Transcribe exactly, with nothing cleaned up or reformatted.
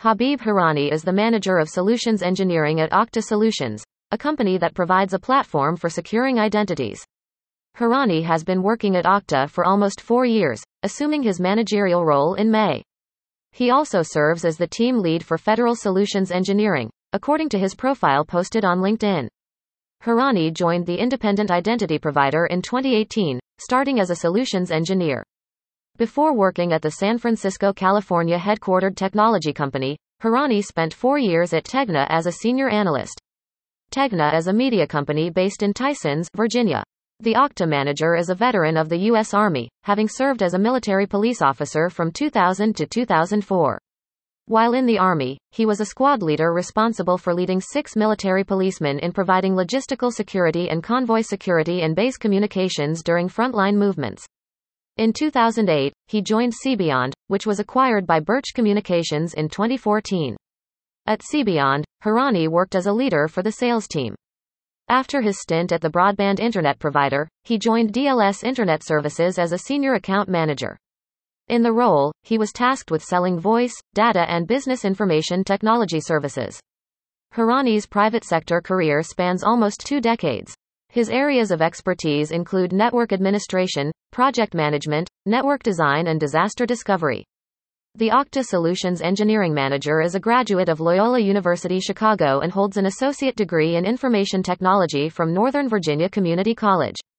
Habib Hirani is the manager of solutions engineering at Okta Solutions, a company that provides a platform for securing identities. Hirani has been working at Okta for almost four years, assuming his managerial role in May. He also serves as the team lead for Federal Solutions Engineering, according to his profile posted on LinkedIn. Hirani joined the independent identity provider in twenty eighteen, starting as a solutions engineer. Before working at the San Francisco, California headquartered technology company, Hirani spent four years at Tegna as a senior analyst. Tegna is a media company based in Tysons, Virginia. The Okta manager is a veteran of the U S Army, having served as a military police officer from two thousand to two thousand four. While in the Army, he was a squad leader responsible for leading six military policemen in providing logistical security and convoy security and base communications during frontline movements. In two thousand eight, he joined Cbeyond, which was acquired by Birch Communications in twenty fourteen. At Cbeyond, Hirani worked as a leader for the sales team. After his stint at the broadband internet provider, he joined D L S Internet Services as a senior account manager. In the role, he was tasked with selling voice, data and business information technology services. Hirani's private sector career spans almost two decades. His areas of expertise include network administration, project management, network design and disaster discovery. The Okta Solutions Engineering Manager is a graduate of Loyola University Chicago and holds an associate degree in information technology from Northern Virginia Community College.